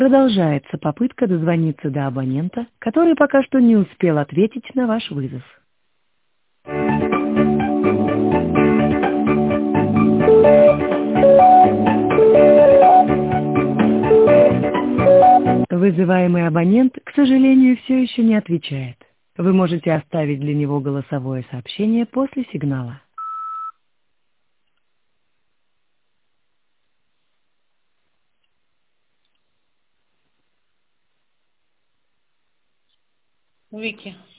Продолжается попытка дозвониться до абонента, который пока что не успел ответить на ваш вызов. Вызываемый абонент, к сожалению, все еще не отвечает. Вы можете оставить для него голосовое сообщение после сигнала. Вики.